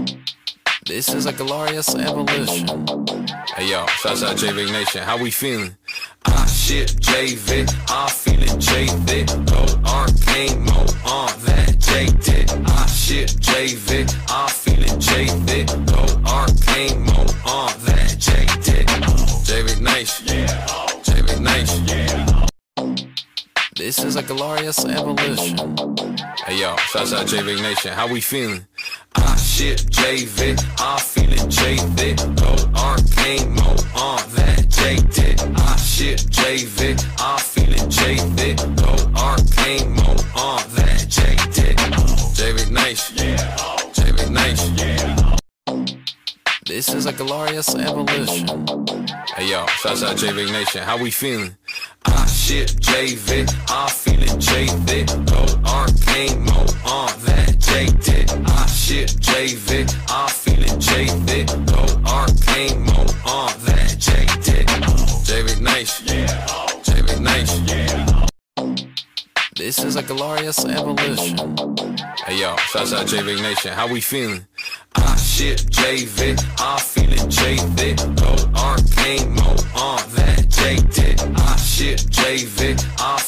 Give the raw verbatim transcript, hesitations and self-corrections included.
This is a glorious evolution. Hey yo, shouts out J-Vic Nation. How we feeling? I ship J-Vic, I'm feeling J-Vic. Go arcane mode on that J-Dick. I ship J-Vic, I'm feeling J-Vic. Go arcane mode on that J-Dick. J-Vic Nation, J-Vic Nation. This is a glorious evolution. Hey yo, shouts out J-Vic Nation. How we feeling? I ship J-Vic, I'm feeling J-Vic. Go arcane mode on that J-Dick. I ship J-Vic, I'm feeling J-Vic. Go arcane mode on that J-Dick. J-Vic Nation, J-Vic Nation. This is a glorious evolution. Hey yo, shouts out J-Vic Nation. How we feeling? I ship J-Vic, I'm feeling J-Vic. Go arcane mode on that J-Dick. I ship J-Vic, I'm feeling J-Vic. Go arcane mode on that J-Dick. J-Vic Nation, J-Vic Nation. This is a glorious evolution. Hey yo, shouts out J-Vic Nation. How we feeling? I ship J-Vic, I'm feeling J-Vic. Go arcane mode on that J-Dick. I ship J-Vic, I'm